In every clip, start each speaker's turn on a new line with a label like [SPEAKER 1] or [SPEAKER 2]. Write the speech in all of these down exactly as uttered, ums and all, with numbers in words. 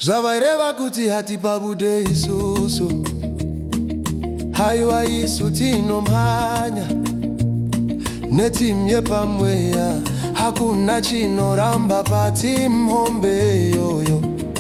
[SPEAKER 1] Zvavareva kuti hatipabude isusu, haiwa isu tinomhanya netimu yepamweya, hakuna chinoramba patimu hombe yoyo.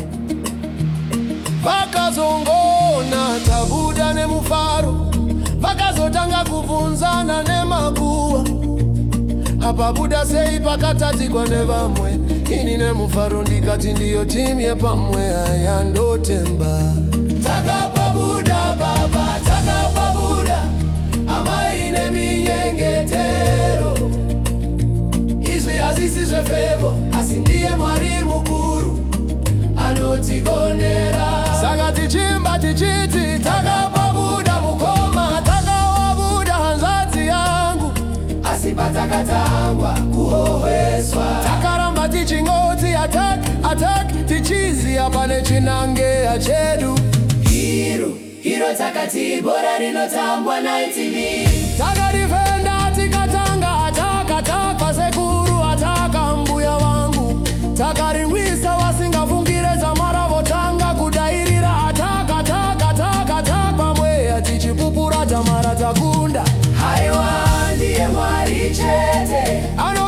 [SPEAKER 1] Vakazongona tabuda nemufaro, vakazotanga kubvunzana nemakuwa, hapabuda sei pakatatikwa nevamwe. Ini nemufaro ndikati ndiyo timu yepamweya yandotemba. Takapabuda baba, takapabuda amai neminyengetero, izvi hazisi zvefevo, asi ndiye Mwari mukuru anotigonera. Saka tichimba tichiti takapabuda mukoma, takawabuda hanzvadzi yangu, asi patakatangwa kuhoheswa takaramba tichingoti attack, attack, tichiziya pane chinangeya chedu. Hiro, hiro takati bora rinotambwa naitini, takarifenda tikatanga attack, attack, pasekuru ataka mbuya wangu, takaringwisa wasingafungire zamara votanga kudairira attack, attack, attack, attack, pamweya tichipupura tamara takunda. Haiwa ndiye Mwari chete ano